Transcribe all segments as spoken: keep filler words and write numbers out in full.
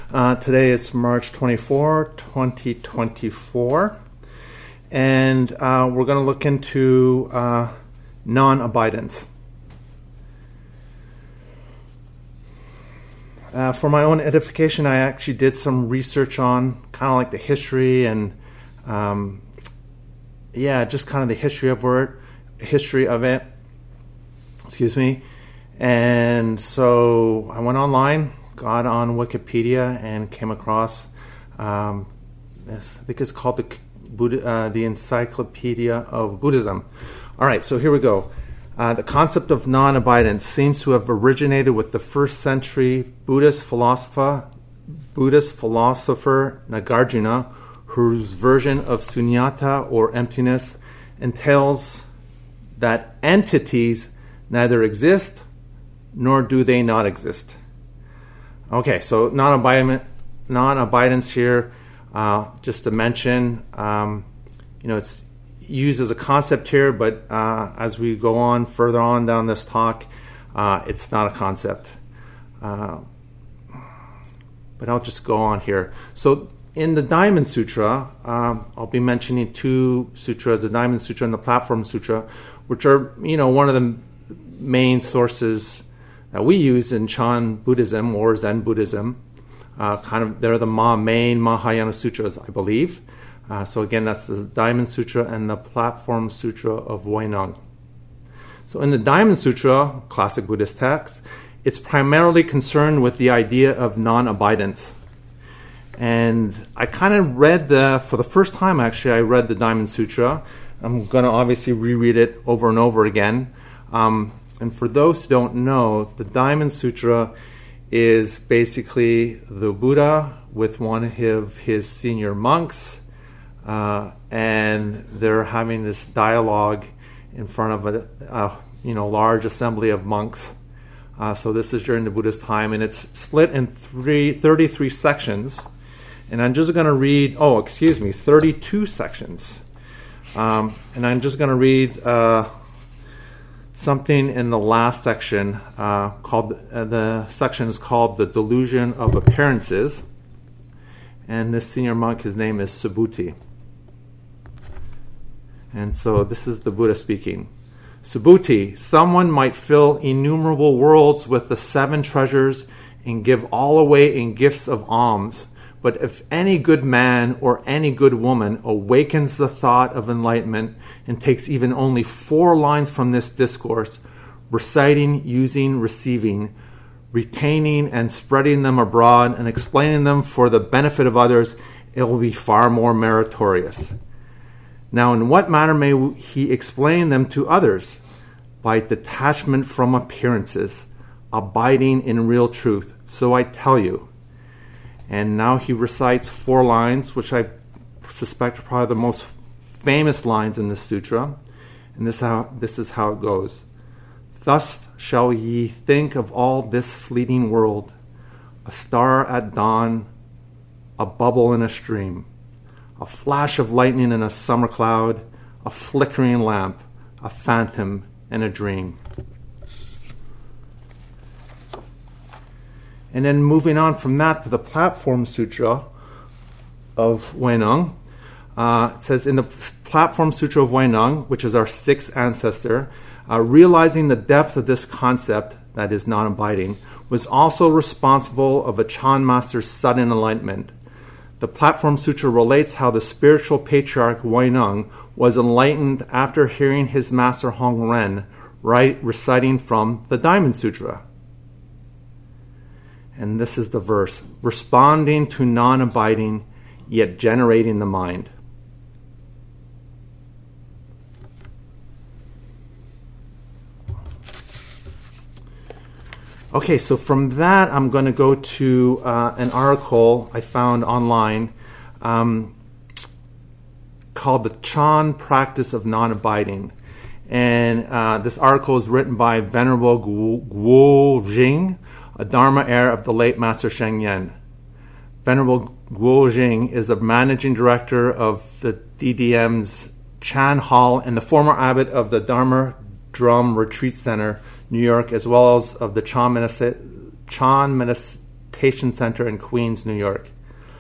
Uh, today is March twenty-fourth, twenty twenty-four, and uh, we're going to look into uh, non-abidance. Uh, for my own edification, I actually did some research on kind of like the history and, um, yeah, just kind of the history of it, history of it. Excuse me. And so I went online, got on Wikipedia, and came across um, this. I think it's called the Buddha, uh, the Encyclopedia of Buddhism. All right, so here we go. Uh, the concept of non-abidance seems to have originated with the first century Buddhist philosopher, Buddhist philosopher Nagarjuna, whose version of sunyata or emptiness entails that entities neither exist nor do they not exist. Okay, so non-abidance, non-abidance here, uh, just to mention, um, you know, it's used as a concept here, but uh, as we go on further on down this talk, uh, it's not a concept. Uh, but I'll just go on here. So in the Diamond Sutra, um, I'll be mentioning two sutras, the Diamond Sutra and the Platform Sutra, which are, you know, one of the main sources that we use in Chan Buddhism or Zen Buddhism. Uh, kind of, they're the ma- main Mahayana sutras, I believe. Uh, so again, that's the Diamond Sutra and the Platform Sutra of Huineng. So in the Diamond Sutra, classic Buddhist text, it's primarily concerned with the idea of non-abidance. And I kind of read the, for the first time actually, I read the Diamond Sutra. I'm going to obviously reread it over and over again. Um, And for those who don't know, the Diamond Sutra is basically the Buddha with one of his senior monks, uh, and they're having this dialogue in front of a, a you know large assembly of monks. Uh, so this is during the Buddhist time, and it's split in three, thirty-three sections. And I'm just going to read, oh, excuse me, thirty-two sections. Um, and I'm just going to read Uh, something in the last section uh, called uh, the section is called the Delusion of Appearances, and this senior monk, his name is Subhuti. And so this is the Buddha speaking. Subhuti, someone might fill innumerable worlds with the seven treasures and give all away in gifts of alms. But if any good man or any good woman awakens the thought of enlightenment and takes even only four lines from this discourse, reciting, using, receiving, retaining, and spreading them abroad and explaining them for the benefit of others, it will be far more meritorious. Now, in what manner may he explain them to others? By detachment from appearances, abiding in real truth. So I tell you. And now he recites four lines, which I suspect are probably the most famous lines in this sutra. And this, how, this is how it goes. Thus shall ye think of all this fleeting world, a star at dawn, a bubble in a stream, a flash of lightning in a summer cloud, a flickering lamp, a phantom, and a dream. And then moving on from that to the Platform Sutra of Huineng, uh, it says in the Platform Sutra of Huineng, which is our sixth ancestor, uh, realizing the depth of this concept, that is non-abiding, was also responsible of a Chan master's sudden enlightenment. The Platform Sutra relates how the spiritual patriarch Huineng was enlightened after hearing his master Hong Ren write, reciting from the Diamond Sutra. And this is the verse, responding to non-abiding, yet generating the mind. Okay, so from that, I'm going to go to uh, an article I found online um, called The Chan Practice of Non-Abiding. And uh, this article is written by Venerable Guo Jing, a Dharma heir of the late Master Sheng Yen. Venerable Guo Jing is the managing director of the D D M's Chan Hall and the former abbot of the Dharma Drum Retreat Center, New York, as well as of the Chan, Monas- Chan Monastery Meditation Center in Queens, New York.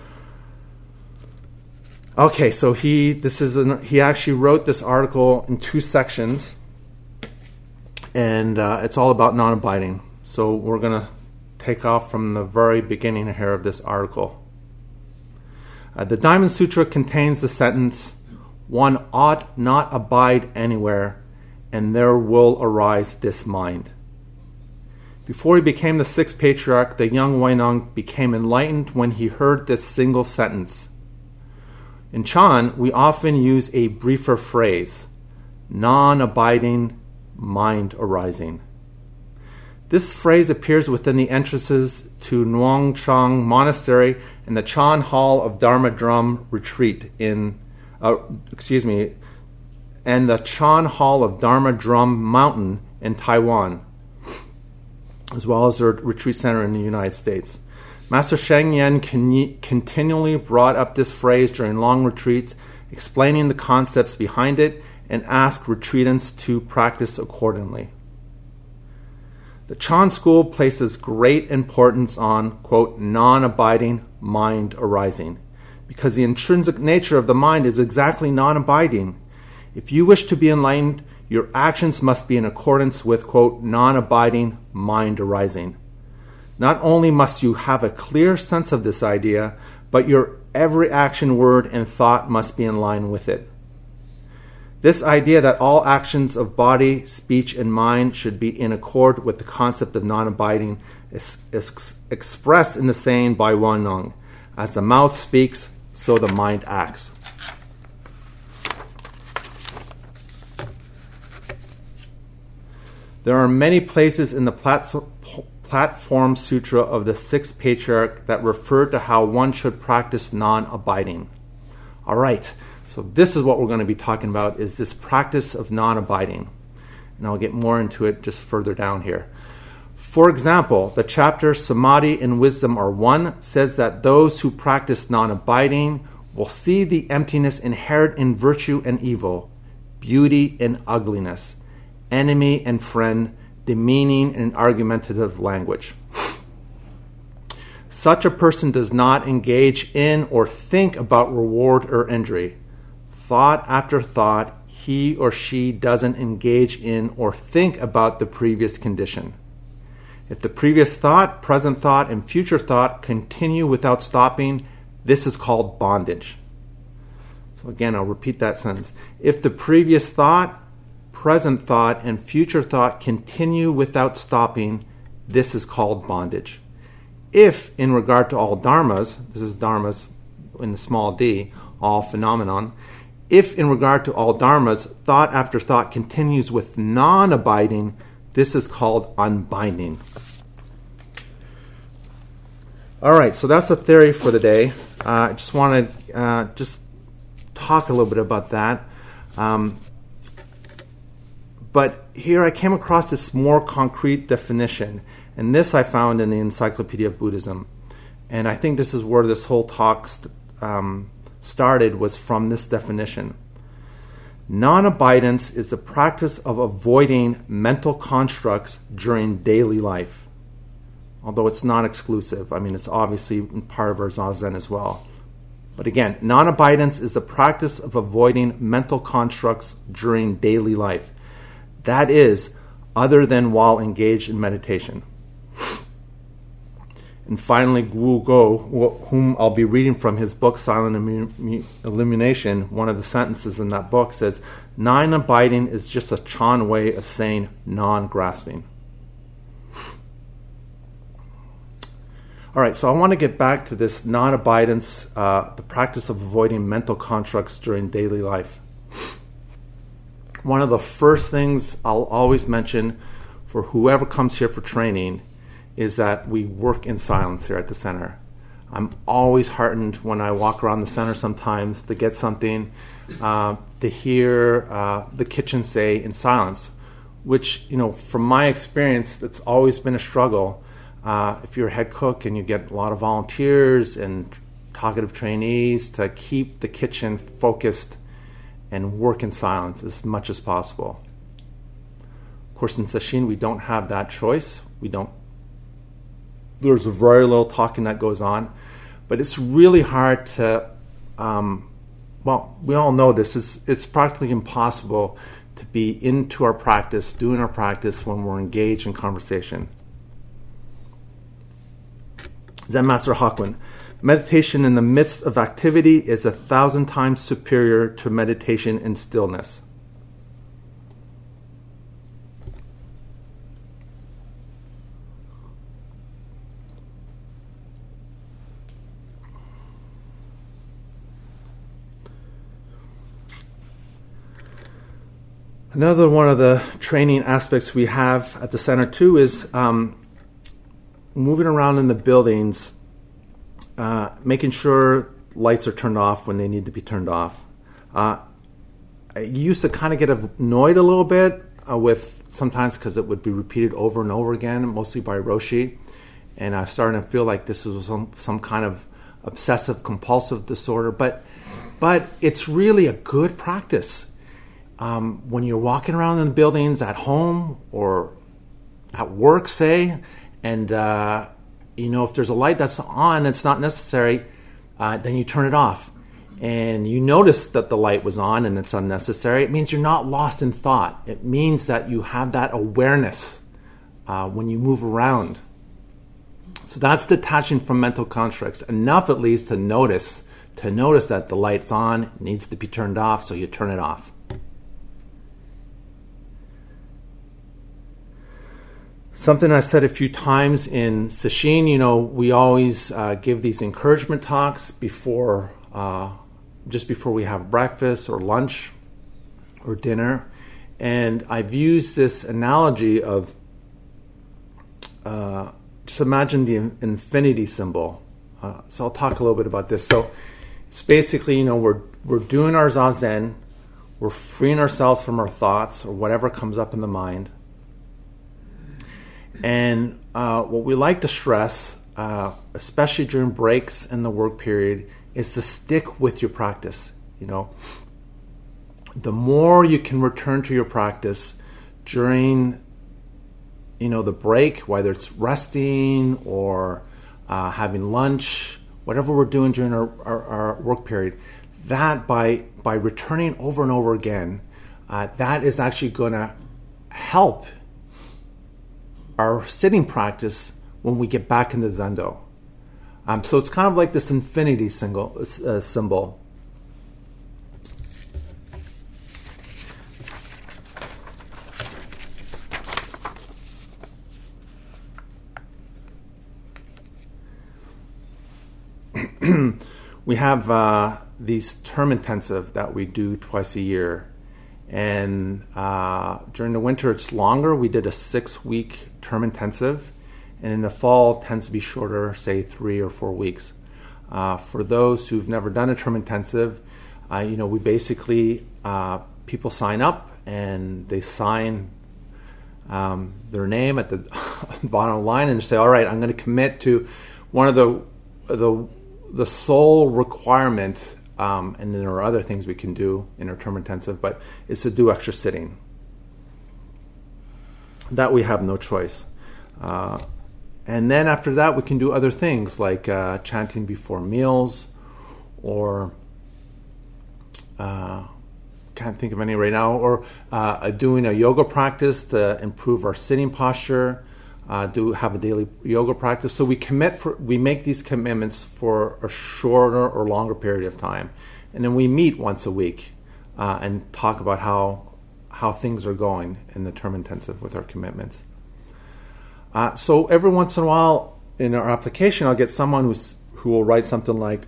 Okay, so he this is an, he actually wrote this article in two sections, and uh, it's all about non-abiding. So we're going to take off from the very beginning here of this article. Uh, the Diamond Sutra contains the sentence, "One ought not abide anywhere, and there will arise this mind." Before he became the sixth patriarch, the young Huineng became enlightened when he heard this single sentence. In Chan, we often use a briefer phrase, non-abiding mind arising. This phrase appears within the entrances to Nuang Chang Monastery and the Chan Hall of Dharma Drum Retreat in, uh, excuse me, and the Chan Hall of Dharma Drum Mountain in Taiwan, as well as their retreat center in the United States. Master Sheng Yen con- continually brought up this phrase during long retreats, explaining the concepts behind it, and asked retreatants to practice accordingly. The Chan school places great importance on, quote, non-abiding mind arising, because the intrinsic nature of the mind is exactly non-abiding. If you wish to be enlightened, your actions must be in accordance with, quote, non-abiding mind arising. Not only must you have a clear sense of this idea, but your every action, word, and thought must be in line with it. This idea that all actions of body, speech, and mind should be in accord with the concept of non-abiding is, is expressed in the saying by Huineng, "As the mouth speaks, so the mind acts." There are many places in the Platform Platform Sutra of the Sixth Patriarch that refer to how one should practice non-abiding. All right, so this is what we're going to be talking about, is this practice of non-abiding. And I'll get more into it just further down here. For example, the chapter Samadhi and Wisdom Are One says that those who practice non-abiding will see the emptiness inherent in virtue and evil, beauty and ugliness, enemy and friend, demeaning and argumentative language. Such a person does not engage in or think about reward or injury. Thought after thought, he or she doesn't engage in or think about the previous condition. If the previous thought, present thought, and future thought continue without stopping, this is called bondage. So again, I'll repeat that sentence. If the previous thought, present thought, and future thought continue without stopping, this is called bondage. If, in regard to all dharmas, this is dharmas in the small d, all phenomenon, if in regard to all dharmas, thought after thought continues with non-abiding, this is called unbinding. All right, so that's the theory for the day. Uh, I just want to uh, just talk a little bit about that. Um, But here I came across this more concrete definition, and this I found in the Encyclopedia of Buddhism. And I think this is where this whole talk st- um, started, was from this definition. Non-abidance is the practice of avoiding mental constructs during daily life. Although it's not exclusive. I mean, it's obviously part of our Zazen as well. But again, non-abidance is the practice of avoiding mental constructs during daily life. That is, other than while engaged in meditation. And finally, Gu Go, whom I'll be reading from his book, Silent Illumination, one of the sentences in that book says, non-abiding is just a Chan way of saying non-grasping. All right, so I want to get back to this non-abidance, uh, the practice of avoiding mental constructs during daily life. One of the first things I'll always mention for whoever comes here for training is that we work in silence here at the center. I'm always heartened when I walk around the center sometimes to get something, uh, to hear uh, the kitchen say in silence, which, you know, from my experience, that's always been a struggle. Uh, if you're a head cook and you get a lot of volunteers and talkative trainees, to keep the kitchen focused and work in silence as much as possible. Of course, in Sesshin, we don't have that choice. We don't there's very little talking that goes on. But it's really hard to, um, well, we all know this. It's, it's practically impossible to be into our practice, doing our practice when we're engaged in conversation. Zen Master Hakuin, meditation in the midst of activity is a thousand times superior to meditation in stillness. Another one of the training aspects we have at the center too is um, moving around in the buildings, uh, making sure lights are turned off when they need to be turned off. Uh, I used to kind of get annoyed a little bit uh, with sometimes because it would be repeated over and over again, mostly by Roshi, and I was starting to feel like this was some, some kind of obsessive compulsive disorder. But but it's really a good practice. Um, when you're walking around in the buildings at home or at work, say, and uh, you know if there's a light that's on, it's not necessary, uh, then you turn it off. And you notice that the light was on and it's unnecessary. It means you're not lost in thought. It means that you have that awareness uh, when you move around. So that's detaching from mental constructs. Enough at least to notice, to notice that the light's on, it needs to be turned off, so you turn it off. Something I said a few times in Sesshin, you know, we always uh, give these encouragement talks before, uh, just before we have breakfast or lunch or dinner. And I've used this analogy of, uh, just imagine the infinity symbol. Uh, so I'll talk a little bit about this. So it's basically, you know, we're, we're doing our Zazen, we're freeing ourselves from our thoughts or whatever comes up in the mind. And uh, what we like to stress, uh, especially during breaks in the work period, is to stick with your practice. You know, the more you can return to your practice during, you know, the break, whether it's resting or uh, having lunch, whatever we're doing during our, our, our work period, that by by returning over and over again, uh, that is actually going to help our sitting practice when we get back into Zendo. Um, so it's kind of like this infinity symbol. Uh, symbol. We have uh, these term intensive that we do twice a year. And uh, during the winter, it's longer. We did a six-week term intensive. And in the fall, it tends to be shorter, say three or four weeks. Uh, for those who've never done a term intensive, uh, you know, we basically, uh, people sign up and they sign um, their name at the bottom of the line and say, all right, I'm going to commit to one of the, the, the sole requirement. Um, and then there are other things we can do in our term intensive, but it's to do extra sitting. That we have no choice. Uh, and then after that, we can do other things like uh, chanting before meals, or uh, can't think of any right now, or uh, doing a yoga practice to improve our sitting posture. Uh, do have a daily yoga practice. So we commit for, we make these commitments for a shorter or longer period of time. And then we meet once a week uh, and talk about how how things are going in the term intensive with our commitments. Uh, so every once in a while in our application, I'll get someone who's, who will write something like,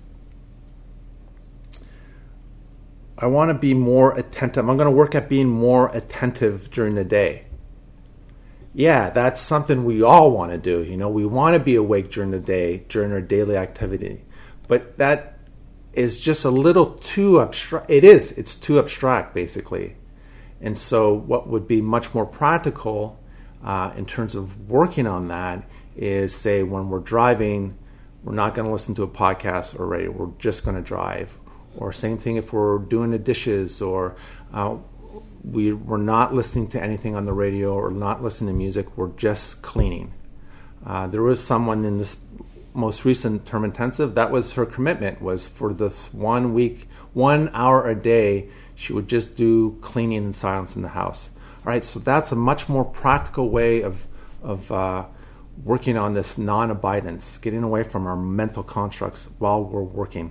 I want to be more attentive. I'm going to work at being more attentive during the day. Yeah, that's something we all want to do. You know, we want to be awake during the day, during our daily activity. But that is just a little too abstract. It is. It's too abstract, basically. And so what would be much more practical uh, in terms of working on that is, say, when we're driving, we're not going to listen to a podcast or radio. We're just going to drive. Or same thing if we're doing the dishes, or uh, we, we're not listening to anything on the radio or not listening to music. We're just cleaning. Uh, there was someone in this most recent term intensive, that was her commitment, was for this one week, one hour a day, she would just do cleaning and silence in the house. All right, so that's a much more practical way of, of uh, working on this non-abidance, getting away from our mental constructs while we're working.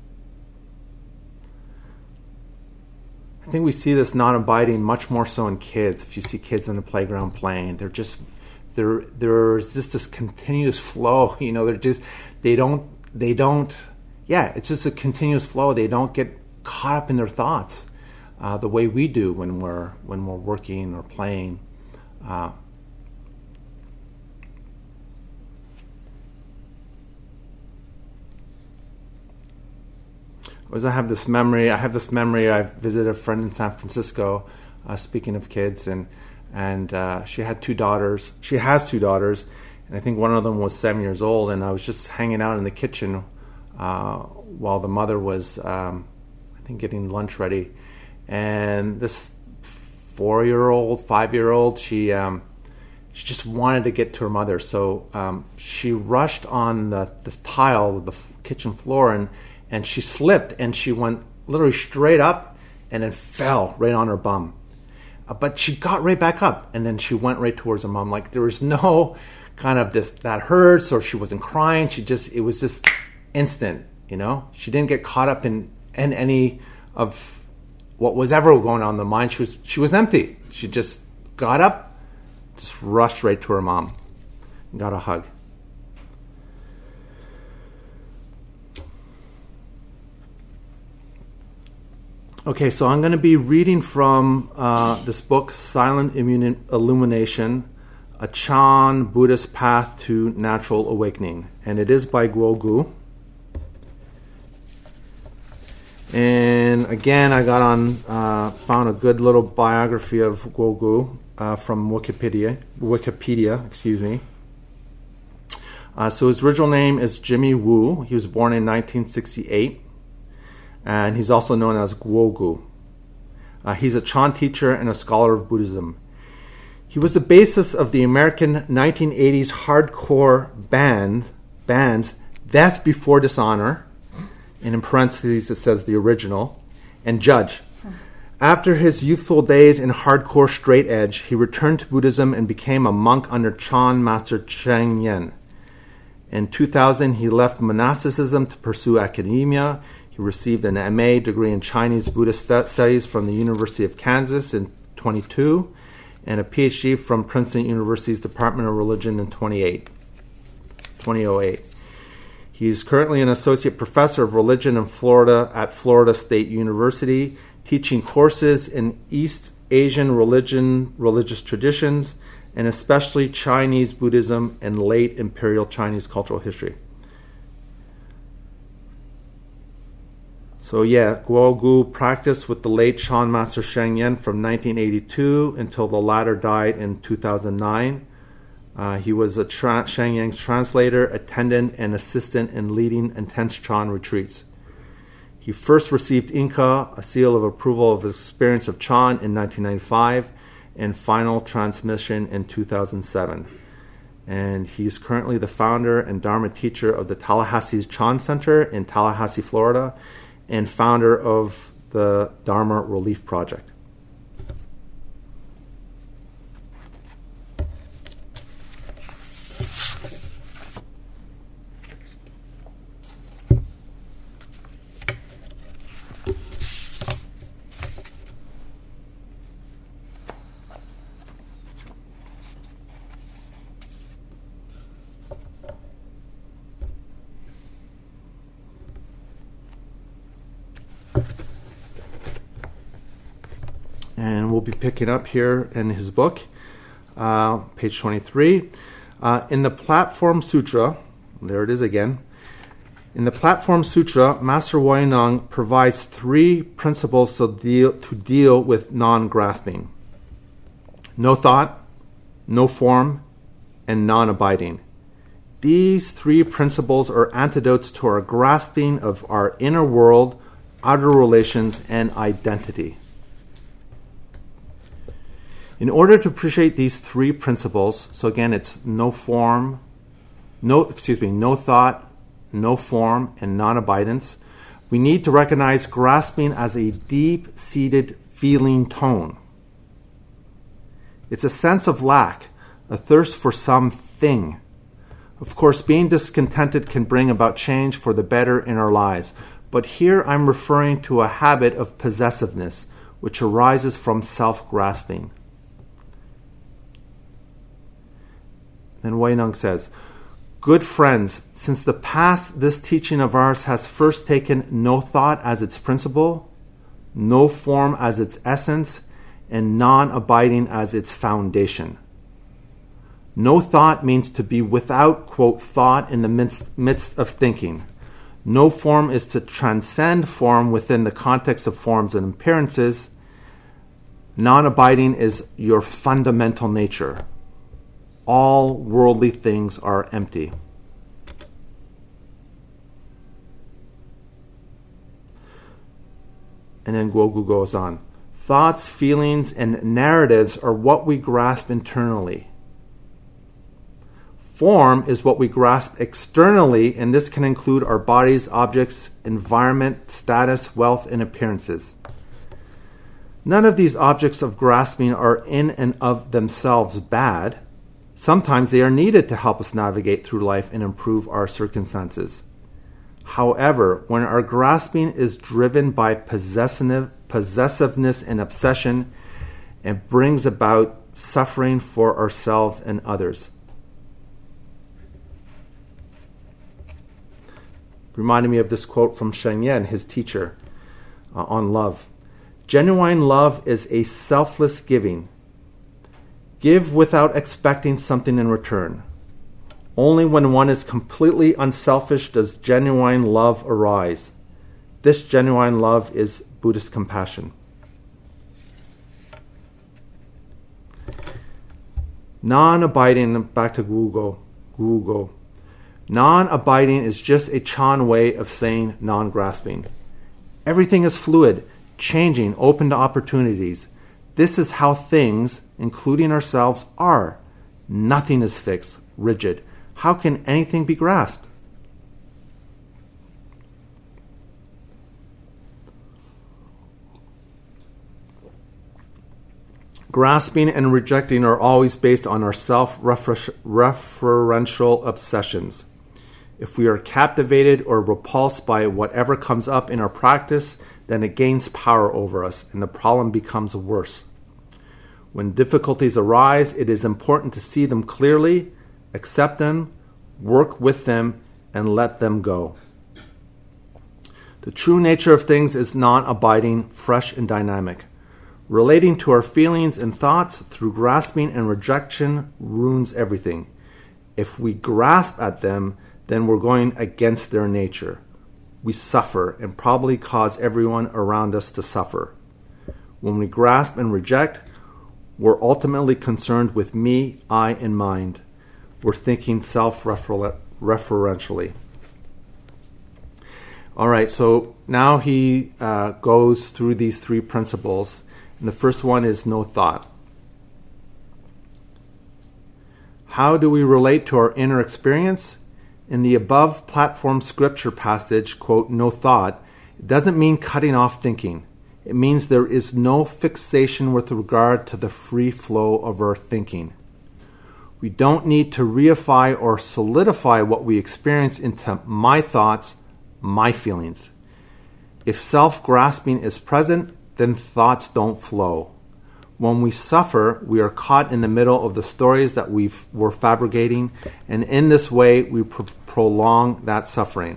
I think we see this non-abiding much more so in kids. If you see kids in the playground playing, they're just there. There's just this continuous flow. You know, they're just they don't they don't. Yeah, it's just a continuous flow. They don't get caught up in their thoughts uh, the way we do when we're when we're working or playing. Uh, Was I have this memory. I have this memory. I visited a friend in San Francisco. Uh, speaking of kids, and and uh, she had two daughters. She has two daughters, and I think one of them was seven years old. And I was just hanging out in the kitchen uh, while the mother was, um, I think, getting lunch ready. And this four-year-old, five-year-old, she um, she just wanted to get to her mother. So um, she rushed on the, the tile of the kitchen floor and. And she slipped, and she went literally straight up and then fell right on her bum. Uh, but she got right back up, and then she went right towards her mom. Like, there was no kind of this, that hurts, or she wasn't crying. She just, it was just instant, you know? She didn't get caught up in, in any of what was ever going on in the mind. She was, she was empty. She just got up, just rushed right to her mom, and got a hug. Okay, so I'm going to be reading from uh, this book, Silent Immuni- Illumination, A Chan Buddhist Path to Natural Awakening. And it is by Guo Gu. And again, I got on, uh, found a good little biography of Guo Gu uh, from Wikipedia, Wikipedia, excuse me. Uh, so his original name is Jimmy Wu. He was born in nineteen sixty-eight. And he's also known as Guo Gu. Uh, he's a Chan teacher and a scholar of Buddhism. He was the basis of the American nineteen eighties hardcore band, bands Death Before Dishonor, and in parentheses it says the original, and Judge. After his youthful days in hardcore straight edge, he returned to Buddhism and became a monk under Chan Master Cheng Yen. In two thousand, he left monasticism to pursue academia. He received an M A degree in Chinese Buddhist Studies from the University of Kansas in twenty-two and a P H D from Princeton University's Department of Religion in twenty oh eight. He is currently an associate professor of religion in Florida at Florida State University, teaching courses in East Asian religion, religious traditions, and especially Chinese Buddhism and late imperial Chinese cultural history. So yeah, Guo Gu practiced with the late Chan Master Sheng Yen from nineteen eighty-two until the latter died in two thousand nine. Uh, he was a tra- Sheng Yen's translator, attendant, and assistant in leading intense Chan retreats. He first received Inca, a seal of approval of his experience of Chan, in nineteen ninety-five, and final transmission in two thousand seven. And he's currently the founder and Dharma teacher of the Tallahassee Chan Center in Tallahassee, Florida, and founder of the Dharma Relief Project. And we'll be picking up here in his book, uh, page twenty-three. Uh, in the Platform Sutra, there it is again. In the Platform Sutra, Master Huineng provides three principles to deal, to deal with non-grasping. No thought, no form, and non-abiding. These three principles are antidotes to our grasping of our inner world, outer relations, and identity. In order to appreciate these three principles, so again, it's no form, no, excuse me, no thought, no form, and non-abidance, we need to recognize grasping as a deep-seated feeling tone. It's a sense of lack, a thirst for something. Of course, being discontented can bring about change for the better in our lives, but here I'm referring to a habit of possessiveness, which arises from self-grasping. Then Huineng says, good friends, since the past this teaching of ours has first taken no thought as its principle, no form as its essence, and non-abiding as its foundation. No thought means to be without, quote, thought in the midst, midst of thinking. No form is to transcend form within the context of forms and appearances. Non-abiding is your fundamental nature. All worldly things are empty. And then Guogu goes on. Thoughts, feelings, and narratives are what we grasp internally. Form is what we grasp externally, and this can include our bodies, objects, environment, status, wealth, and appearances. None of these objects of grasping are in and of themselves bad. Sometimes they are needed to help us navigate through life and improve our circumstances. However, when our grasping is driven by possessive, possessiveness and obsession, it brings about suffering for ourselves and others. Reminded me of this quote from Sheng Yen, his teacher, uh, on love. Genuine love is a selfless giving. Give without expecting something in return. Only when one is completely unselfish does genuine love arise. This genuine love is Buddhist compassion. Non-abiding, back to Guogu. Guogu. Non-abiding is just a Chan way of saying non-grasping. Everything is fluid, changing, open to opportunities. This is how things, including ourselves, are. Nothing is fixed, rigid. How can anything be grasped? Grasping and rejecting are always based on our self-referential obsessions. If we are captivated or repulsed by whatever comes up in our practice, then it gains power over us and the problem becomes worse. When difficulties arise, it is important to see them clearly, accept them, work with them, and let them go. The true nature of things is non-abiding, fresh, and dynamic. Relating to our feelings and thoughts through grasping and rejection ruins everything. If we grasp at them, then we're going against their nature. We suffer and probably cause everyone around us to suffer. When we grasp and reject, we're ultimately concerned with me, I, and mind. We're thinking self-referentially. All right, so now he uh, goes through these three principles. And the first one is no thought. How do we relate to our inner experience? In the above platform scripture passage, quote, no thought, it doesn't mean cutting off thinking. It means there is no fixation with regard to the free flow of our thinking. We don't need to reify or solidify what we experience into my thoughts, my feelings. If self-grasping is present, then thoughts don't flow. When we suffer, we are caught in the middle of the stories that we've, we're fabricating, and in this way, we pro- prolong that suffering.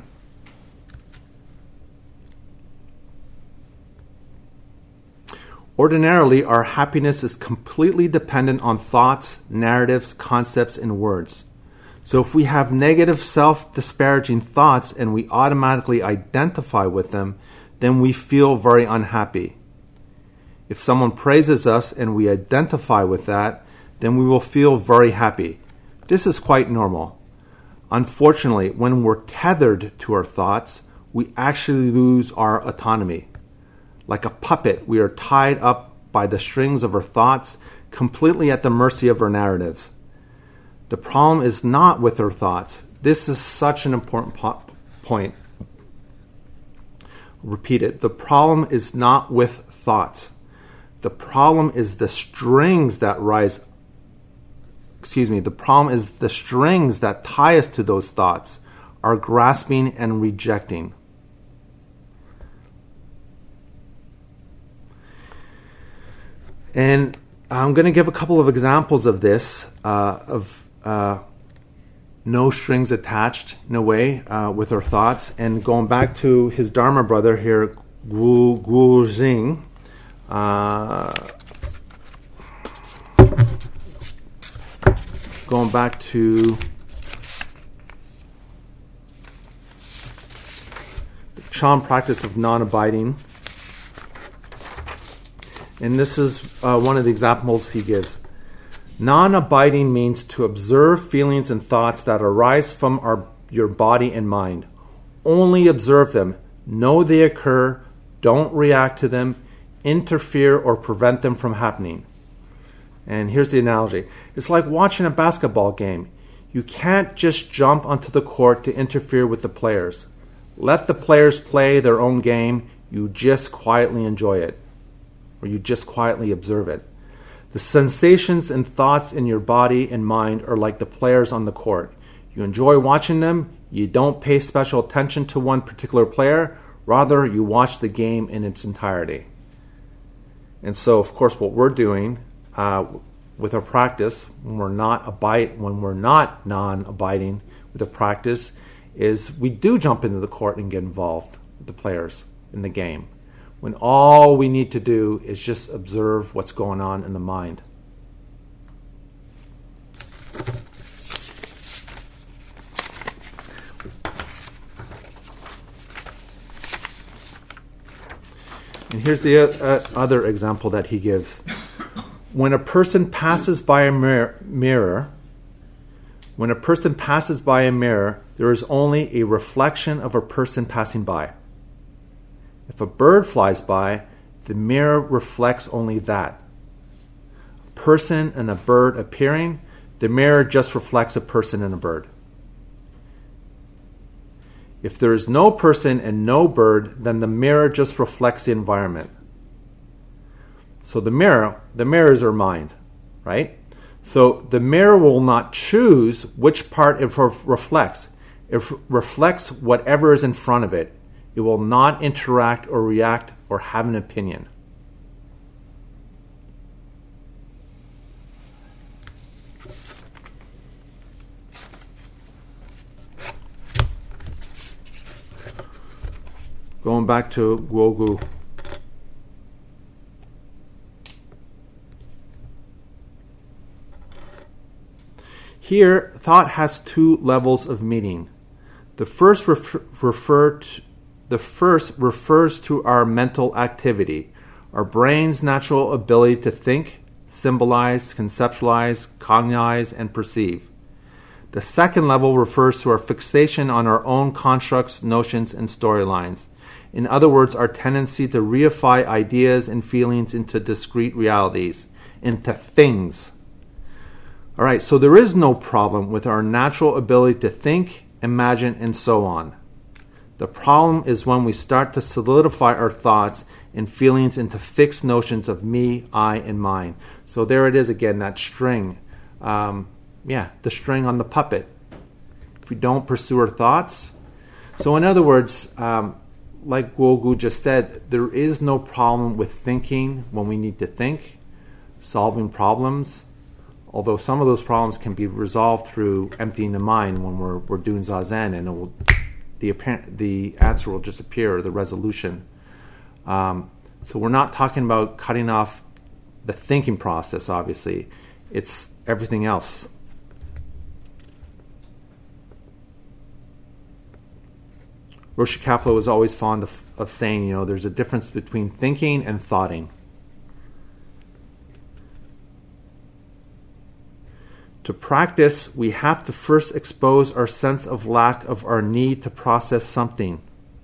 Ordinarily, our happiness is completely dependent on thoughts, narratives, concepts, and words. So if we have negative self-disparaging thoughts and we automatically identify with them, then we feel very unhappy. If someone praises us and we identify with that, then we will feel very happy. This is quite normal. Unfortunately, when we're tethered to our thoughts, we actually lose our autonomy. Like a puppet, we are tied up by the strings of our thoughts, completely at the mercy of our narratives. The problem is not with our thoughts. this is such an important po- point. Repeat it. The problem is not with thoughts. The problem is the strings that rise. Excuse me. The problem is the strings that tie us to those thoughts are grasping and rejecting. And I'm going to give a couple of examples of this, uh, of uh, no strings attached in a way uh, with our thoughts. And going back to his Dharma brother here, Gu Gu Xing, uh, going back to the Chan practice of non-abiding. And this is uh, one of the examples he gives. Non-abiding means to observe feelings and thoughts that arise from our, your body and mind. Only observe them. Know they occur. Don't react to them. Interfere or prevent them from happening. And here's the analogy. It's like watching a basketball game. You can't just jump onto the court to interfere with the players. Let the players play their own game. You just quietly enjoy it. Or you just quietly observe it. The sensations and thoughts in your body and mind are like the players on the court. You enjoy watching them. You don't pay special attention to one particular player. Rather, you watch the game in its entirety. And so, of course, what we're doing uh, with our practice, when we're not abide, when we're not non-abiding with the practice, is we do jump into the court and get involved with the players in the game, when all we need to do is just observe what's going on in the mind. And here's the uh, other example that he gives. When a person passes by a mir- mirror, when a person passes by a mirror, there is only a reflection of a person passing by. If a bird flies by, the mirror reflects only that. A person and a bird appearing, the mirror just reflects a person and a bird. If there is no person and no bird, then the mirror just reflects the environment. So the mirror, the mirror is our mind, right? So the mirror will not choose which part it reflects. It reflects whatever is in front of it. It will not interact or react or have an opinion. Going back to Guogu. Here, thought has two levels of meaning. The first refer, refer to, the first refers to our mental activity, our brain's natural ability to think, symbolize, conceptualize, cognize, and perceive. The second level refers to our fixation on our own constructs, notions, and storylines. In other words, our tendency to reify ideas and feelings into discrete realities, into things. All right, so there is no problem with our natural ability to think, imagine, and so on. The problem is when we start to solidify our thoughts and feelings into fixed notions of me, I, and mine. So there it is again, that string. Um, yeah, the string on the puppet. If we don't pursue our thoughts. So in other words, um, like Guogu just said, there is no problem with thinking when we need to think, solving problems. Although some of those problems can be resolved through emptying the mind when we're we're doing zazen, and it will, the apparent the answer will just appear, or the resolution. Um, so we're not talking about cutting off the thinking process. Obviously, it's everything else. Roshi Kapleau was always fond of, of saying, you know, there's a difference between thinking and thoughting. To practice, we have to first expose our sense of lack of our need to process something.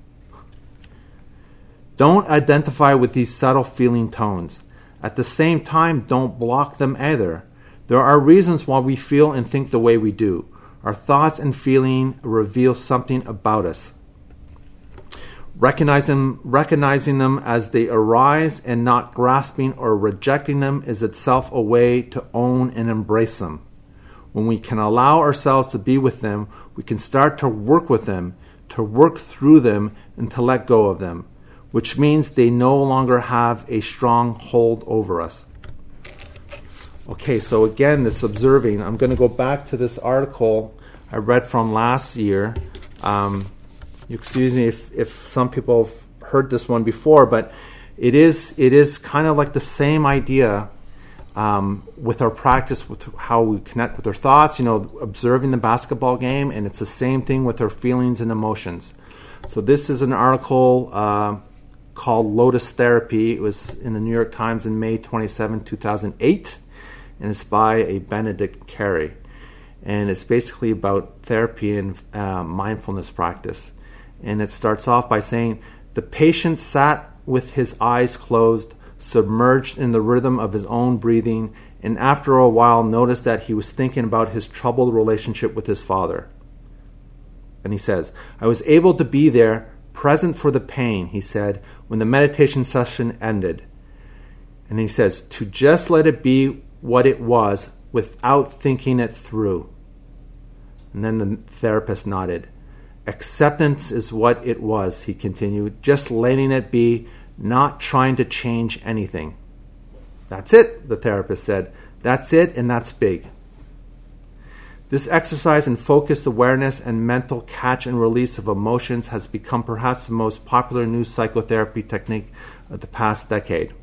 Don't identify with these subtle feeling tones. At the same time, don't block them either. There are reasons why we feel and think the way we do. Our thoughts and feeling reveal something about us. Recognizing, recognizing them as they arise and not grasping or rejecting them is itself a way to own and embrace them. When we can allow ourselves to be with them, we can start to work with them, to work through them, and to let go of them, which means they no longer have a strong hold over us. Okay, so again, this observing, I'm going to go back to this article I read from last year. Um, excuse me if, if some people have heard this one before, but it is it is kind of like the same idea um, with our practice, with how we connect with our thoughts, you know, observing the basketball game, and it's the same thing with our feelings and emotions. So this is an article uh, called Lotus Therapy. It was in the New York Times in May twenty-seventh, two thousand eight, and it's by a Benedict Carey. And it's basically about therapy and uh, mindfulness practice. And it starts off by saying, the patient sat with his eyes closed, submerged in the rhythm of his own breathing, and after a while noticed that he was thinking about his troubled relationship with his father. And he says, I was able to be there, present for the pain, he said, when the meditation session ended. And he says, to just let it be what it was without thinking it through. And then the therapist nodded. Acceptance is what it was, he continued, just letting it be, not trying to change anything. That's it, the therapist said. That's it, and that's big. This exercise in focused awareness and mental catch and release of emotions has become perhaps the most popular new psychotherapy technique of the past decade.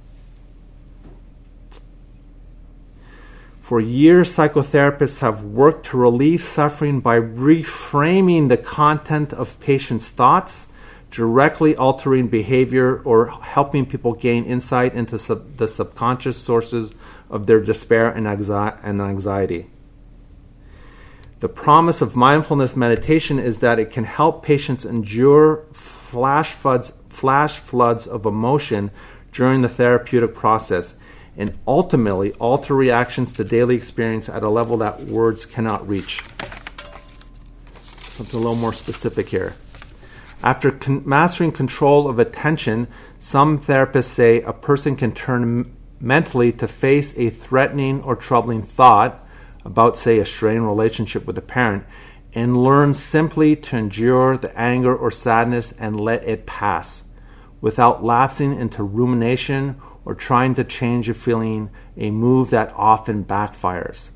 For years, psychotherapists have worked to relieve suffering by reframing the content of patients' thoughts, directly altering behavior, or helping people gain insight into sub- the subconscious sources of their despair and anxiety. The promise of mindfulness meditation is that it can help patients endure flash floods, flash floods of emotion during the therapeutic process, and ultimately alter reactions to daily experience at a level that words cannot reach. Something a little more specific here. After con- mastering control of attention, some therapists say a person can turn m- mentally to face a threatening or troubling thought about, say, a strained relationship with a parent, and learn simply to endure the anger or sadness and let it pass, without lapsing into rumination or trying to change a feeling, a move that often backfires.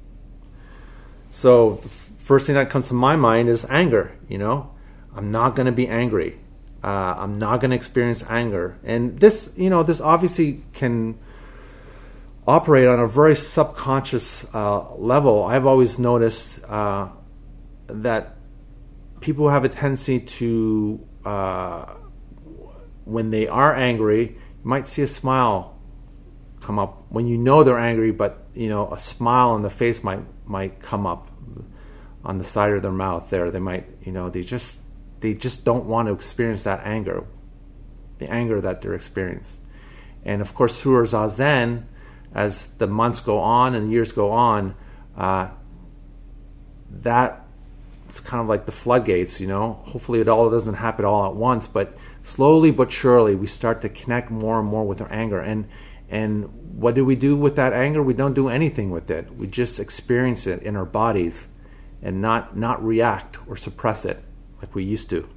So, the first thing that comes to my mind is anger, you know. I'm not going to be angry. Uh, I'm not going to experience anger. And this, you know, this obviously can operate on a very subconscious uh, level. I've always noticed uh, that people have a tendency to, uh, when they are angry, you might see a smile come up when you know they're angry, but you know a smile on the face might might come up on the side of their mouth. There, they might, you know, they just they just don't want to experience that anger, the anger that they're experiencing. And of course, through our zazen, as the months go on and years go on, uh, that it's kind of like the floodgates. You know, hopefully it all doesn't happen all at once, but slowly but surely, we start to connect more and more with our anger. And and what do we do with that anger? We don't do anything with it. We just experience it in our bodies and not, not react or suppress it like we used to.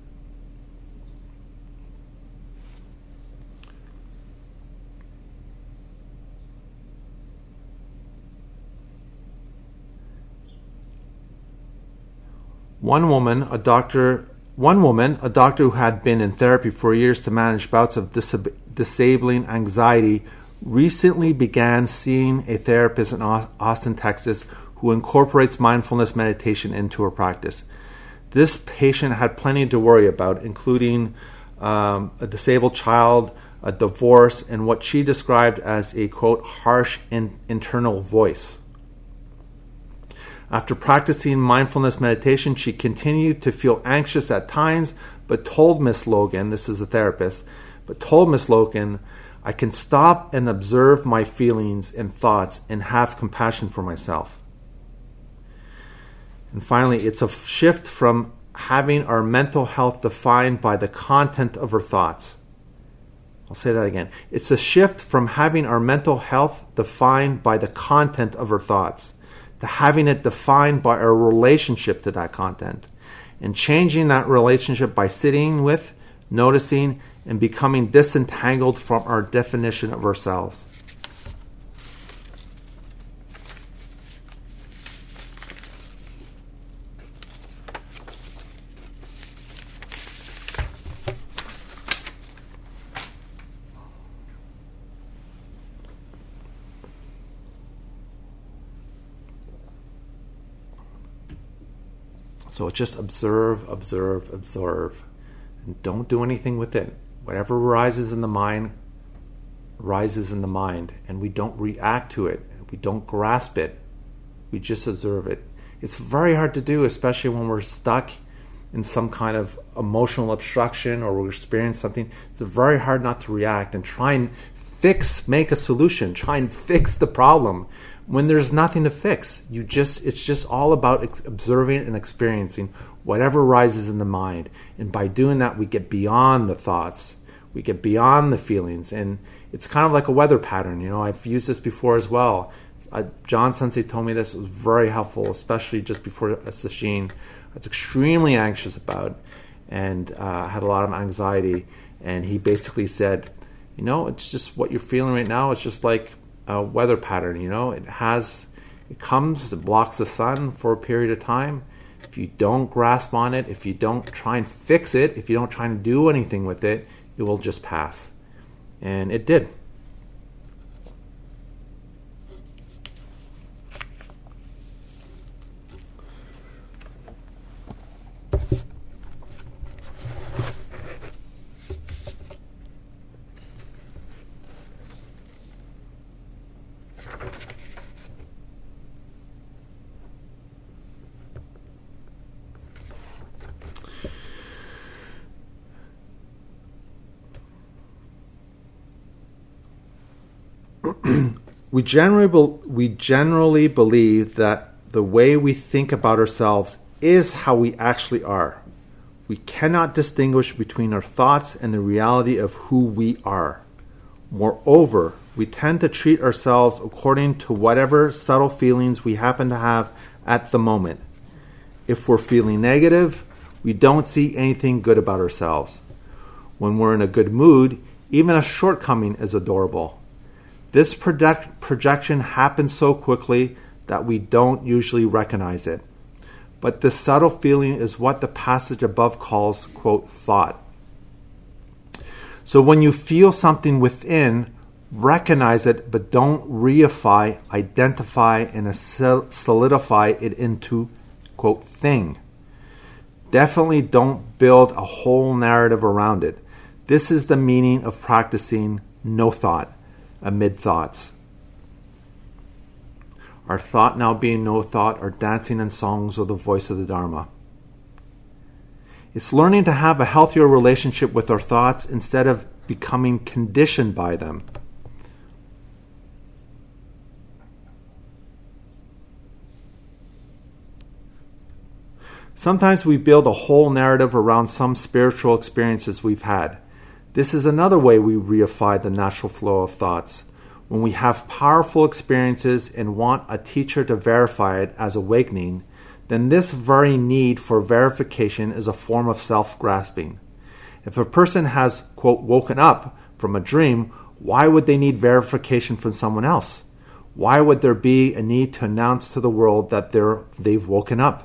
One woman, a doctor... One woman, a doctor who had been in therapy for years to manage bouts of disab- disabling anxiety, recently began seeing a therapist in Austin, Texas, who incorporates mindfulness meditation into her practice. This patient had plenty to worry about, including um, a disabled child, a divorce, and what she described as a, quote, harsh in- internal voice. After practicing mindfulness meditation, she continued to feel anxious at times, but told Miss Logan, this is a therapist, but told Miss Logan, I can stop and observe my feelings and thoughts and have compassion for myself. And finally, it's a shift from having our mental health defined by the content of our thoughts. I'll say that again. It's a shift from having our mental health defined by the content of our thoughts to having it defined by our relationship to that content, and changing that relationship by sitting with, noticing, and becoming disentangled from our definition of ourselves. So just observe, observe, observe, and don't do anything with it. Whatever arises in the mind, rises in the mind, and we don't react to it. We don't grasp it. We just observe it. It's very hard to do, especially when we're stuck in some kind of emotional obstruction or we're experiencing something. It's very hard not to react and try and fix, make a solution, try and fix the problem. When there's nothing to fix, you just it's just all about ex- observing and experiencing whatever rises in the mind. And by doing that, we get beyond the thoughts. We get beyond the feelings. And it's kind of like a weather pattern. You know, I've used this before as well. I, John Sensei told me this. It was very helpful, especially just before a sesshin. I was extremely anxious about and uh, had a lot of anxiety. And he basically said, you know, it's just what you're feeling right now. It's just like a weather pattern, you know. It has, it comes, it blocks the sun for a period of time. If you don't grasp on it, if you don't try and fix it, if you don't try and do anything with it, it will just pass. And it did. We generally be- we generally believe that the way we think about ourselves is how we actually are. We cannot distinguish between our thoughts and the reality of who we are. Moreover, we tend to treat ourselves according to whatever subtle feelings we happen to have at the moment. If we're feeling negative, we don't see anything good about ourselves. When we're in a good mood, even a shortcoming is adorable. This project, projection happens so quickly that we don't usually recognize it. But this subtle feeling is what the passage above calls, quote, thought. So when you feel something within, recognize it, but don't reify, identify, and solidify it into, quote, thing. Definitely don't build a whole narrative around it. This is the meaning of practicing no thought amid thoughts. Our thought now being no thought, our dancing and songs are the voice of the Dharma. It's learning to have a healthier relationship with our thoughts instead of becoming conditioned by them. Sometimes we build a whole narrative around some spiritual experiences we've had. This is another way we reify the natural flow of thoughts. When we have powerful experiences and want a teacher to verify it as awakening, then this very need for verification is a form of self-grasping. If a person has, quote, woken up from a dream, why would they need verification from someone else? Why would there be a need to announce to the world that they're, they've woken up?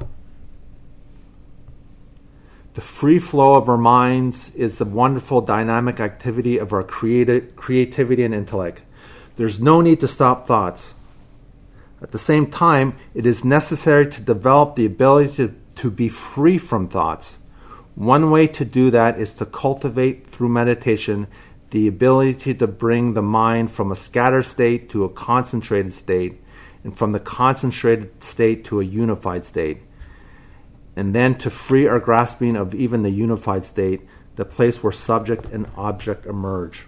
The free flow of our minds is the wonderful dynamic activity of our creati- creativity and intellect. There's no need to stop thoughts. At the same time, it is necessary to develop the ability to, to be free from thoughts. One way to do that is to cultivate through meditation the ability to bring the mind from a scattered state to a concentrated state, and from the concentrated state to a unified state. And then to free our grasping of even the unified state, the place where subject and object emerge.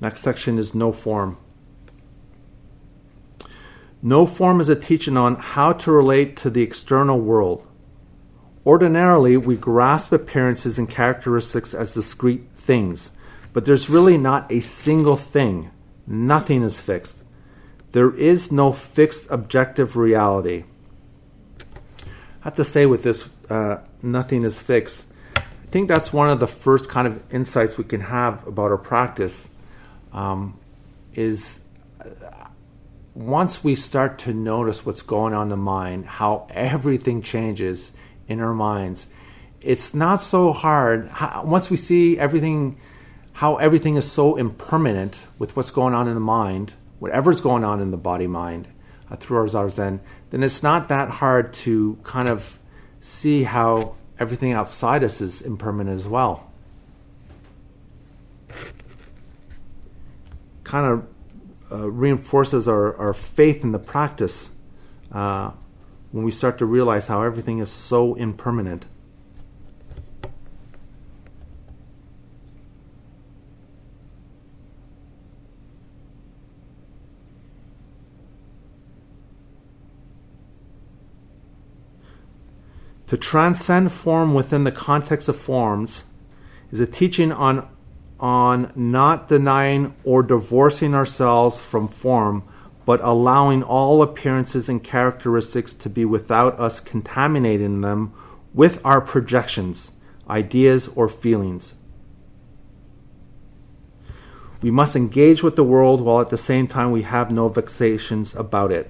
Next section is no form. No form is a teaching on how to relate to the external world. Ordinarily, we grasp appearances and characteristics as discrete things, but there's really not a single thing. Nothing is fixed. There is no fixed objective reality. I have to say with this, uh, nothing is fixed. I think that's one of the first kind of insights we can have about our practice, um, is uh, once we start to notice what's going on in the mind, how everything changes in our minds, it's not so hard. How, once we see everything, how everything is so impermanent with what's going on in the mind, whatever's going on in the body-mind uh, through our Zazen, then it's not that hard to kind of see how everything outside us is impermanent as well. Kind of uh, reinforces our, our faith in the practice uh, when we start to realize how everything is so impermanent. To transcend form within the context of forms is a teaching on, on not denying or divorcing ourselves from form, but allowing all appearances and characteristics to be without us contaminating them with our projections, ideas, or feelings. We must engage with the world while at the same time we have no vexations about it.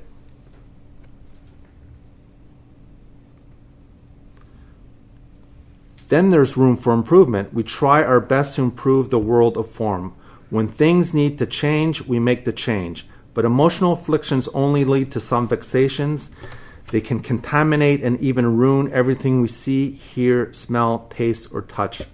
Then there's room for improvement. We try our best to improve the world of form. When things need to change, we make the change. But emotional afflictions only lead to some vexations. They can contaminate and even ruin everything we see, hear, smell, taste, or touch.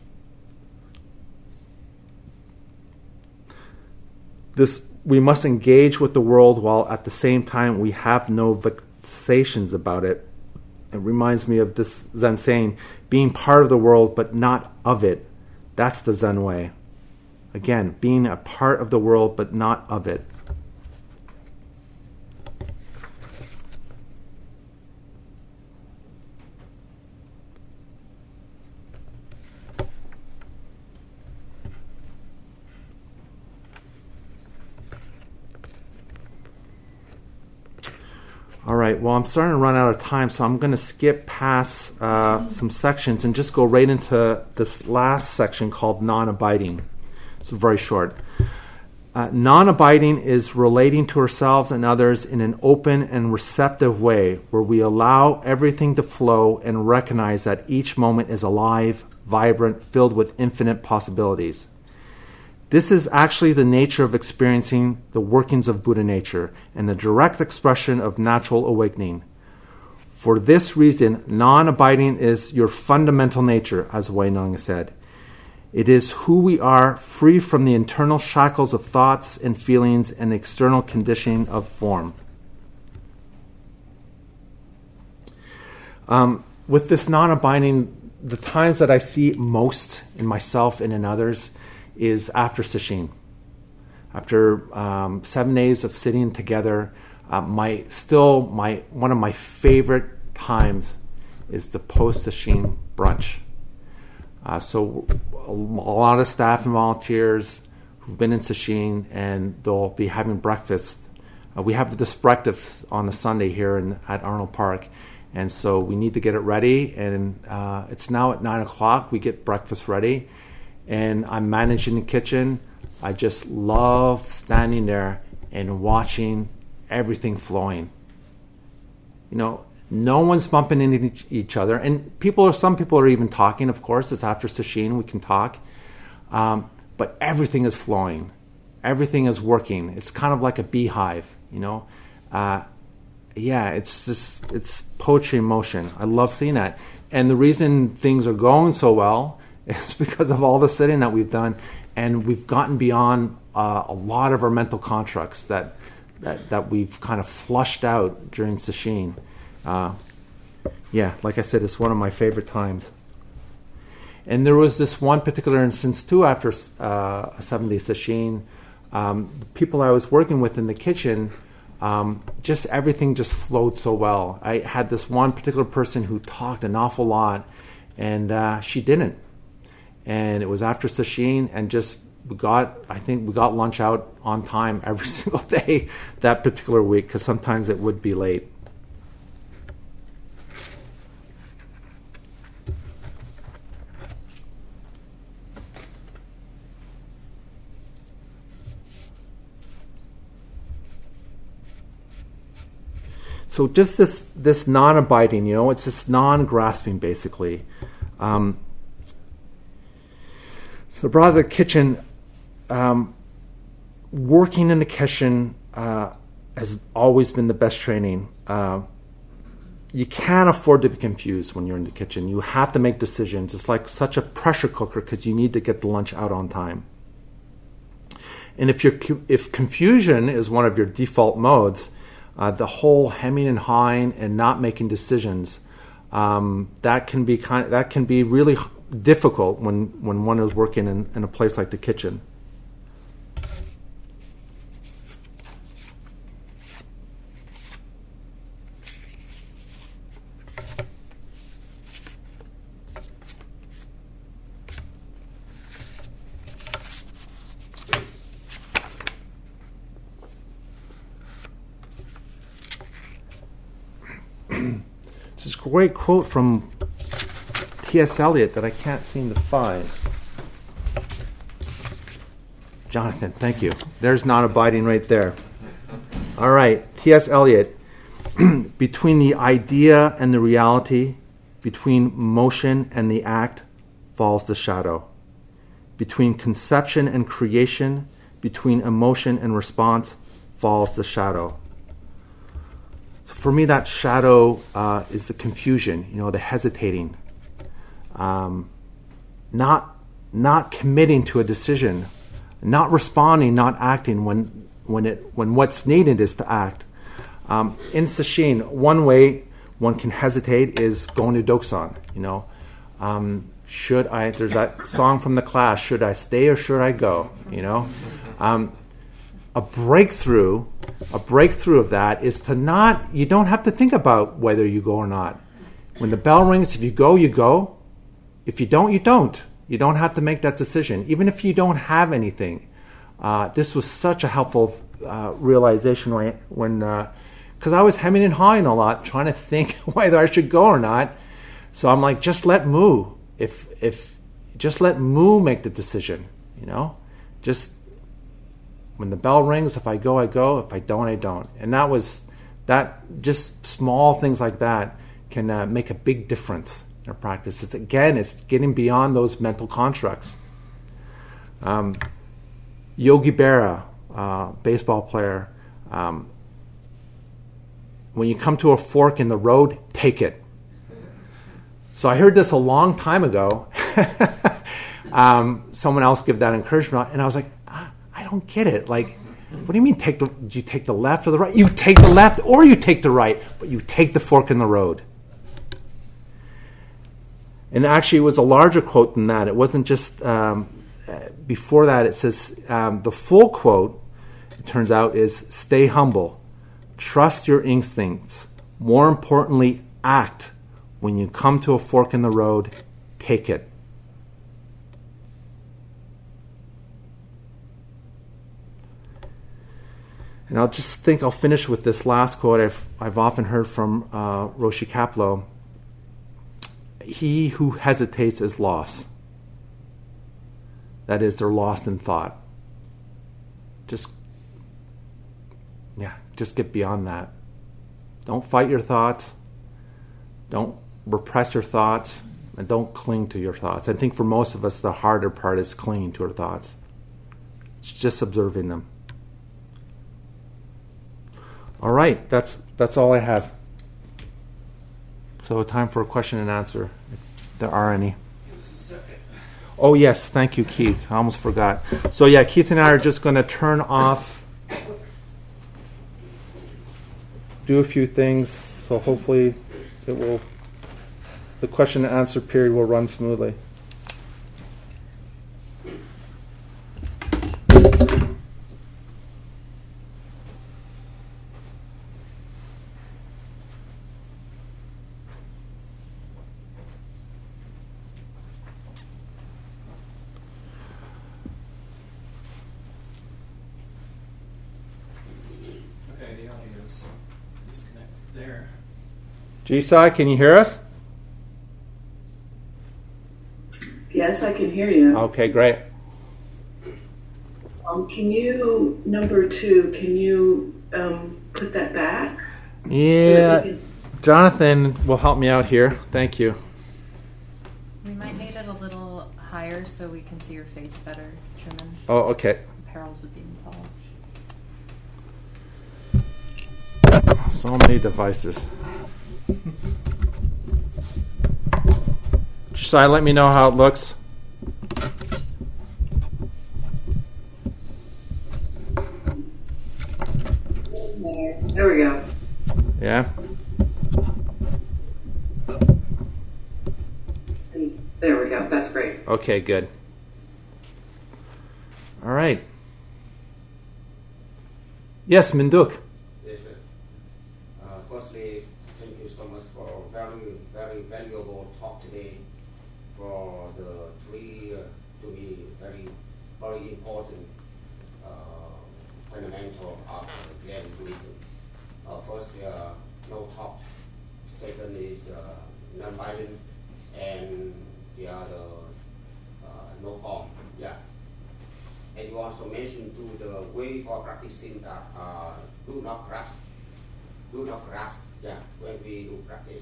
This, we must engage with the world while at the same time we have no vexations about it. It reminds me of this Zen saying, being part of the world but not of it. That's the Zen way. Again, being a part of the world but not of it. All right, well, I'm starting to run out of time, so I'm going to skip past uh, some sections and just go right into this last section called non-abiding. It's very short. Uh, non-abiding is relating to ourselves and others in an open and receptive way where we allow everything to flow and recognize that each moment is alive, vibrant, filled with infinite possibilities. This is actually the nature of experiencing the workings of Buddha nature and the direct expression of natural awakening. For this reason, non-abiding is your fundamental nature, as Huineng said. It is who we are, free from the internal shackles of thoughts and feelings and the external conditioning of form. Um, with this non-abiding, the times that I see most in myself and in others is after sesshin. After um, seven days of sitting together, uh, my still my one of my favorite times is the post-sesshin brunch. Uh, so a, a lot of staff and volunteers who've been in sesshin, and they'll be having breakfast. Uh, we have this breakfast on a Sunday here in, at Arnold Park, and so we need to get it ready. And uh, it's now at nine o'clock. We get breakfast ready. And I'm managing the kitchen. I just love standing there and watching everything flowing. You know, no one's bumping into each other. And people are, some people are even talking, of course. It's after sesshin, we can talk. Um, but everything is flowing. Everything is working. It's kind of like a beehive, you know. Uh, yeah, it's just, it's poetry in motion. I love seeing that. And the reason things are going so well it's because of all the sitting that we've done, and we've gotten beyond uh, a lot of our mental constructs that, that that we've kind of flushed out during sesshin. Uh, yeah, like I said, it's one of my favorite times. And there was this one particular instance too after uh, a seven-day sesshin. um, the people I was working with in the kitchen, um, just everything just flowed so well. I had this one particular person who talked an awful lot, and uh, she didn't. And it was after sesshin, and just we got, I think we got lunch out on time every single day that particular week, because sometimes it would be late. So just this this non-abiding, you know, it's this non-grasping, basically. Um, so brought to the kitchen, um, working in the kitchen uh, has always been the best training. Uh, you can't afford to be confused when you're in the kitchen. You have to make decisions. It's like such a pressure cooker because you need to get the lunch out on time. And if you're if confusion is one of your default modes, Uh, the whole hemming and hawing and not making decisions, um, that can be kind of, that can be really difficult when, when one is working in, in a place like the kitchen. This great quote from T S Eliot that I can't seem to find. Jonathan, thank you. There's non-abiding right there. All right, T S Eliot. Between the idea and the reality, between motion and the act, falls the shadow. Between conception and creation, between emotion and response, falls the shadow. For me, that shadow uh, is the confusion, you know, the hesitating, um, not not committing to a decision, not responding, not acting when when it when what's needed is to act. Um, in sesshin, one way one can hesitate is going to doksan. You know, um, should I? There's that song from the class. Should I stay or should I go? You know. Um, A breakthrough, a breakthrough of that is to not, you don't have to think about whether you go or not. When the bell rings, if you go, you go. If you don't, you don't. You don't have to make that decision, even if you don't have anything. Uh, this was such a helpful uh, realization when, when because uh, I was hemming and hawing a lot, trying to think whether I should go or not. So I'm like, just let Mu. If if just let Mu make the decision. You know, just. When the bell rings, if I go, I go. If I don't, I don't. And that was, that just small things like that can uh, make a big difference in our practice. It's again, it's getting beyond those mental constructs. Um, Yogi Berra, uh, baseball player, um, when you come to a fork in the road, take it. So I heard this a long time ago. um, someone else give that encouragement, and I was like, I don't get it. Like, what do you mean take the, do you take the left or the right? You take the left or you take the right, but you take the fork in the road. And actually it was a larger quote than that. It wasn't just, um, before that it says, um, the full quote, it turns out, is stay humble, trust your instincts, more importantly, act. When you come to a fork in the road, take it. And I'll just think I'll finish with this last quote I've, I've often heard from uh, Roshi Kapleau. He who hesitates is lost. That is, they're lost in thought. Just, yeah, just get beyond that. Don't fight your thoughts. Don't repress your thoughts. And don't cling to your thoughts. I think for most of us, the harder part is clinging to our thoughts. It's just observing them. All right, that's that's all I have. So time for a question and answer, if there are any. Give us a second. Oh yes, thank you, Keith. I almost forgot. So yeah, Keith and I are just going to turn off, do a few things. So hopefully, it will. The question and answer period will run smoothly. Jisai, can you hear us? Yes, I can hear you. Okay, great. Um, can you, number two, can you um, put that back? Yeah, Jonathan will help me out here. Thank you. We might need it a little higher so we can see your face better, Truman. Oh, okay. The perils of being tall. So many devices. Josiah, let me know how it looks. There we go. Yeah? There we go. That's great. Okay, good. All right. Yes, Minduk. Yes, sir. Uh, firstly, thank you so much for very, very valuable talk today. For the three, uh, to me, very, very important uh, fundamental of Zen Buddhism. Uh, first, uh, no talk. Second is uh, non-violent, and the other uh, no form. Yeah. And you also mentioned to the way for practicing that uh, do not grasp, do not grasp. Yeah, when we do practice.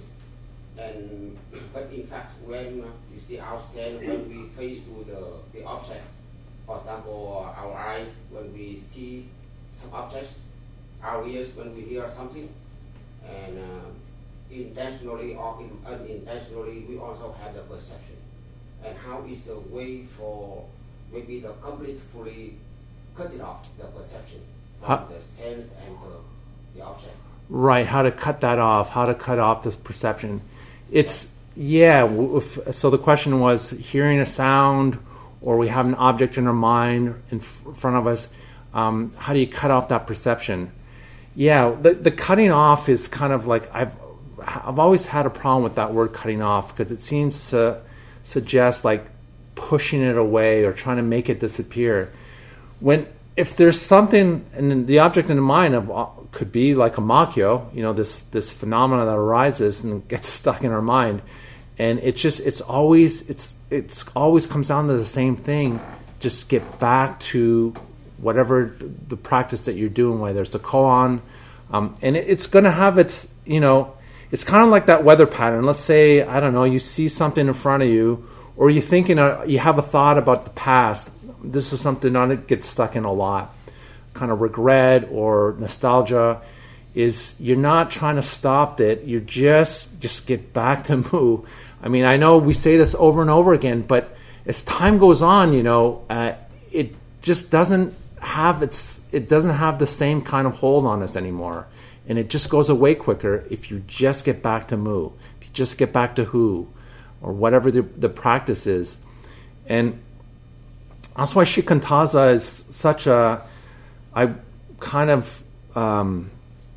And but in fact, when you see our stand, when we face to the, the object, for example, our eyes when we see some objects, our ears when we hear something, and uh, intentionally or in, unintentionally, we also have the perception. And how is the way for maybe the complete fully cut it off the perception from How? the stance and the, the object? Right, how to cut that off, how to cut off the perception. It's, yeah, w- if, so the question was hearing a sound or we have an object in our mind in f- front of us, um, how do you cut off that perception? Yeah, the, the cutting off is kind of like, I've, I've always had a problem with that word cutting off because it seems to suggest like pushing it away or trying to make it disappear. When, if there's something, and the object in the mind of uh, could be like a makyo, you know, this this phenomena that arises and gets stuck in our mind, and it's just it's always it's it's always comes down to the same thing. Just get back to whatever the practice that you're doing, whether it's a koan, um, and it, it's going to have its, you know, it's kind of like that weather pattern. Let's say, I don't know, you see something in front of you, or you're thinking, uh, you have a thought about the past. This is something that gets stuck in a lot. Kind of regret or nostalgia is you're not trying to stop it. You just just get back to mu. I mean, I know we say this over and over again, but as time goes on, you know, uh, it just doesn't have its it doesn't have the same kind of hold on us anymore, and it just goes away quicker if you just get back to mu. If you just get back to hu, or whatever the, the practice is, and that's why shikantaza is such a, I kind of, um,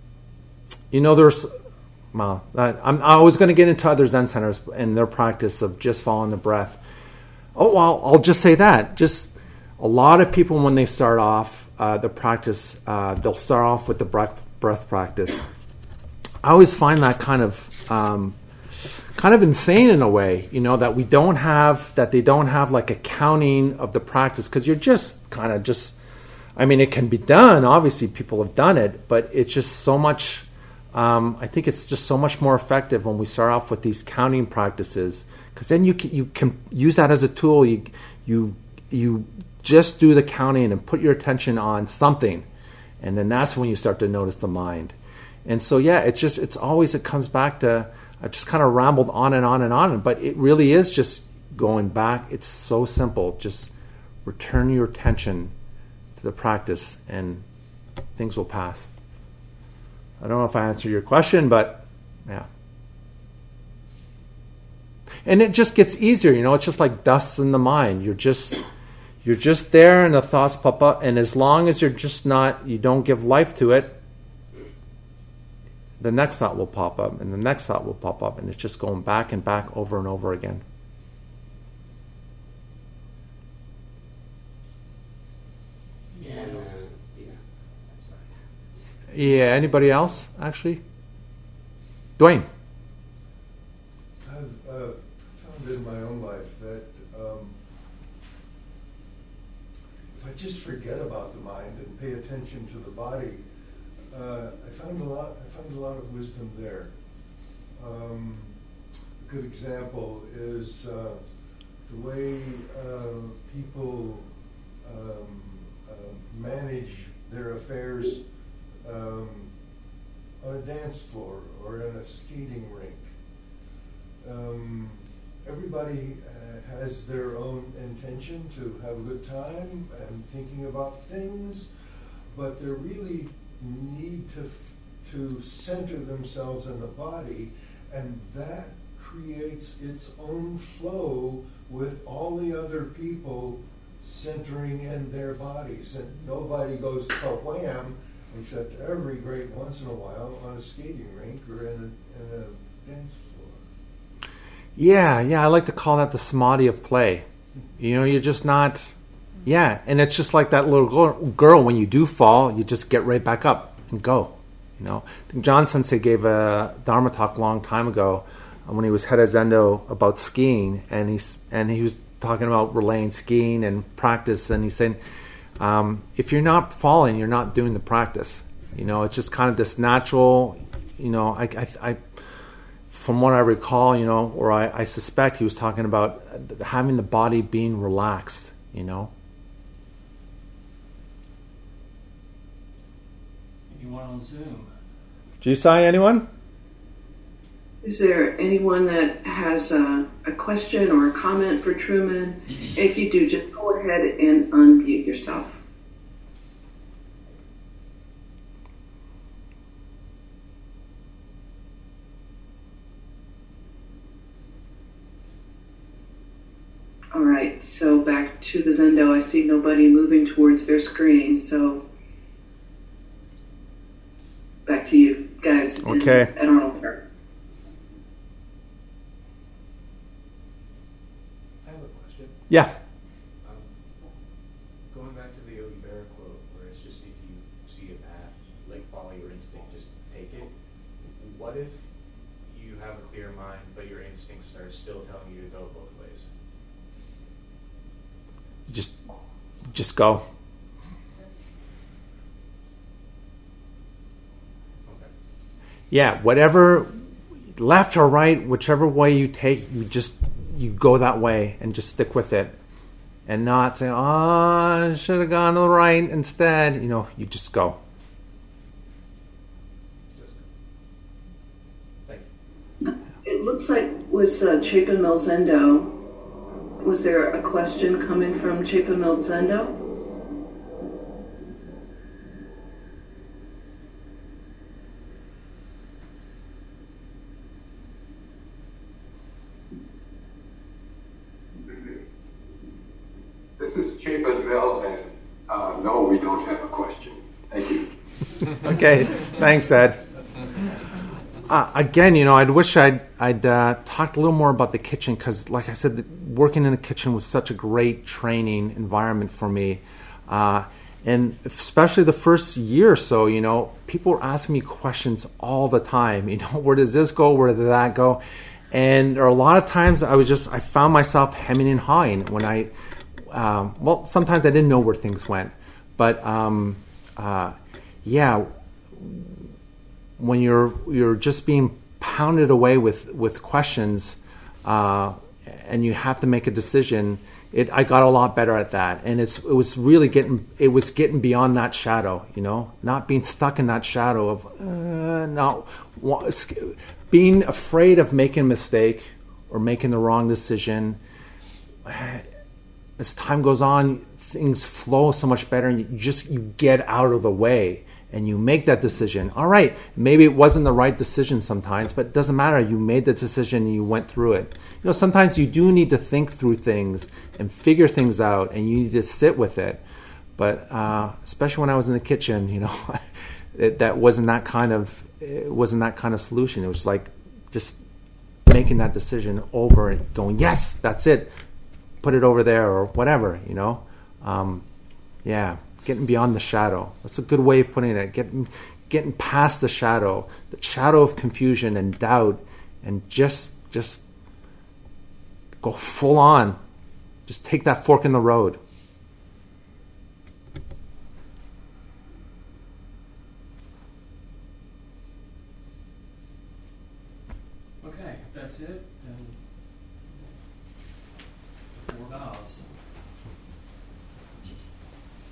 you know, there's, well, I, I'm, I was going to get into other Zen centers and their practice of just following the breath. Oh, well, I'll just say that. Just a lot of people, when they start off uh, the practice, uh, they'll start off with the breath, breath practice. I always find that kind of, um, kind of insane in a way, you know, that we don't have, that they don't have like a counting of the practice, because you're just kind of just, I mean, it can be done. Obviously, people have done it, but it's just so much, um, I think it's just so much more effective when we start off with these counting practices, because then you can, you can use that as a tool. You, you, you just do the counting and put your attention on something, and then that's when you start to notice the mind. And so, yeah, it's just, it's always, it comes back to, I just kind of rambled on and on and on, but it really is just going back. It's so simple. Just return your attention to the practice and things will pass. I don't know if I answered your question, but yeah. And it just gets easier, you know, it's just like dust in the mind. You're just you're just there and the thoughts pop up, and as long as you're just not, you don't give life to it, the next thought will pop up, and the next thought will pop up, and it's just going back and back over and over again. Yeah, and, uh, yeah. I'm sorry. Yeah, anybody else, actually? Dwayne. but just forget about the mind and pay attention to the body. Uh, I found a lot. I found a lot of wisdom there. Um, a good example is uh, the way uh, people um, uh, manage their affairs um, on a dance floor or in a skating rink. Um, everybody uh, has their own intention to have a good time and thinking about things, but they really need to f- to center themselves in the body, and that creates its own flow with all the other people centering in their bodies, and nobody goes ka-wham, except every great once in a while on a skating rink or in a, in a dance floor. Yeah, yeah, I like to call that the samadhi of play. You know, you're just not, yeah, and it's just like that little girl, when you do fall, you just get right back up and go, you know. I think John Sensei gave a Dharma talk a long time ago when he was head of Zendo about skiing, and he's and he was talking about relaying skiing and practice, and he's saying, um, if you're not falling, you're not doing the practice. You know, it's just kind of this natural, you know, I, I, I from what I recall, you know, or I, I suspect he was talking about having the body being relaxed, you know. Anyone on Zoom? Jisai, anyone? Is there anyone that has a, a question or a comment for Truman? If you do, just go ahead and unmute yourself. All right, so back to the Zendo. I see nobody moving towards their screen, so back to you guys. Okay. And, and Arnold Park. Yeah. Um, going back to the Yogi Berra quote, where it's just if you see a path, like follow your instinct, just take it. What if you have a clear mind, but your instincts are still telling you to go both ways? Just, just go. Okay. Yeah, whatever, left or right, whichever way you take, you just you go that way and just stick with it, and not say, "Oh, I should have gone to the right instead." You know, you just go. Thank you. It looks like was uh, Chapin Melzendo. Was there a question coming from Chapin Melzendo? This is Chapin Mel, and uh, no, we don't have a question. Thank you. Okay, thanks, Ed. Uh, again, you know, I'd wish I'd I'd uh, talked a little more about the kitchen, because, like I said, the, working in the kitchen was such a great training environment for me, uh, and especially the first year or so. You know, people were asking me questions all the time. You know, where does this go? Where did that go? And there are a lot of times I was just I found myself hemming and hawing when I, um, well, sometimes I didn't know where things went, but um, uh, yeah. When you're you're just being pounded away with, with questions, uh, and you have to make a decision, it I got a lot better at that, and it's it was really getting it was getting beyond that shadow, you know, not being stuck in that shadow of uh, not being afraid of making a mistake or making the wrong decision. As time goes on, things flow so much better, and you just you get out of the way. And you make that decision. All right, maybe it wasn't the right decision sometimes, but it doesn't matter. You made the decision and you went through it. You know, sometimes you do need to think through things and figure things out, and you need to sit with it. But uh, especially when I was in the kitchen, you know, it, that wasn't that kind of it wasn't that kind of solution. It was like just making that decision over and going, yes, that's it. Put it over there or whatever. You know, um, yeah. Getting beyond the shadow. That's a good way of putting it. Getting, getting past the shadow, the shadow of confusion and doubt, and just, just go full on. Just take that fork in the road. that's it, then